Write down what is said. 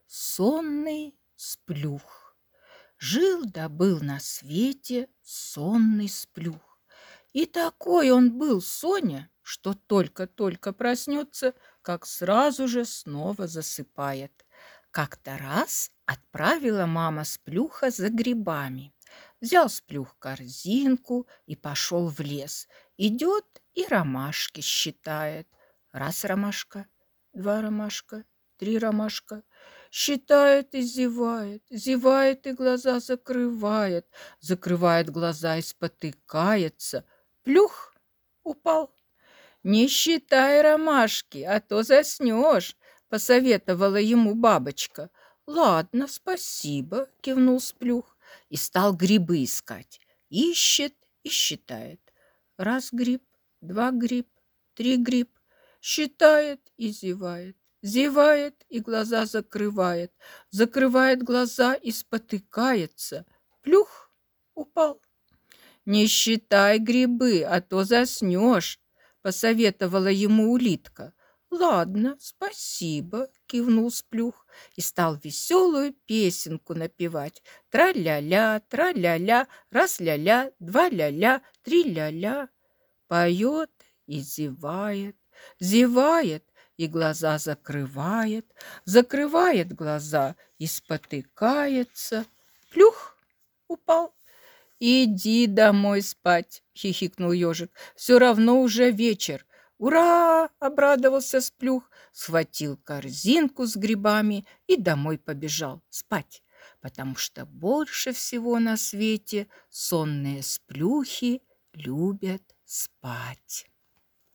Сонный сплюх. Жил да был на свете сонный сплюх. И такой он был, Соня, что только-только проснется, как сразу же снова засыпает. Как-то раз отправила мама Сплюха за грибами. Взял Сплюх корзинку и пошел в лес. Идет и ромашки считает. Раз ромашка, два ромашка, три ромашка. Считает и зевает, зевает и глаза закрывает, закрывает глаза и спотыкается. Плюх, упал. «Не считай ромашки, а то заснешь», — посоветовала ему бабочка. «Ладно, спасибо», — кивнул Сплюх и стал грибы искать. Ищет и считает. Раз гриб, два гриб, три гриб. Считает и зевает. Зевает и глаза закрывает. Закрывает глаза и спотыкается. Плюх, упал. «Не считай грибы, а то заснешь», — посоветовала ему улитка. «Ладно, спасибо», — кивнул Сплюх и стал веселую песенку напевать. Тра-ля-ля, раз ля-ля, два ля-ля, три ля-ля. Поет и зевает, зевает и глаза закрывает, закрывает глаза и спотыкается. Плюх, упал. «Иди домой спать», — хихикнул ежик. «Все равно уже вечер». «Ура!» — обрадовался Сплюх, схватил корзинку с грибами и домой побежал спать, потому что больше всего на свете сонные сплюхи любят спать.